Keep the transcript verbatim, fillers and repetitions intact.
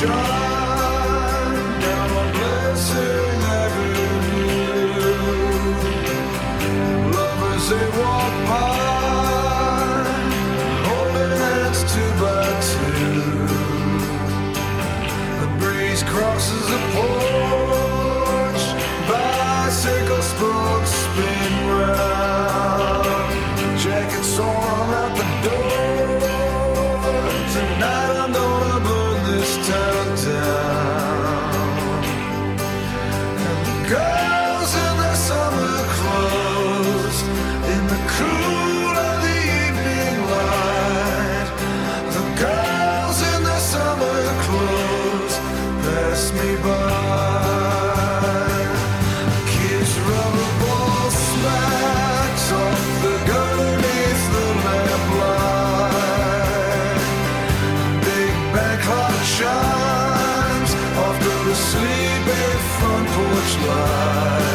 shine down on Blessing Avenue. Lovers they walk by, holding hands two by two. The breeze crosses the porch, bicycle spokes spin round. Jackets on out the door. Tonight I'm gonna burn this town down. And the girls in their summer clothes, in the cool of the evening light. The girls in their summer clothes pass me by. Kids rubber ball smacks off the gun beneath the lamplight. Big back clock chimes after the sleepy front porch light.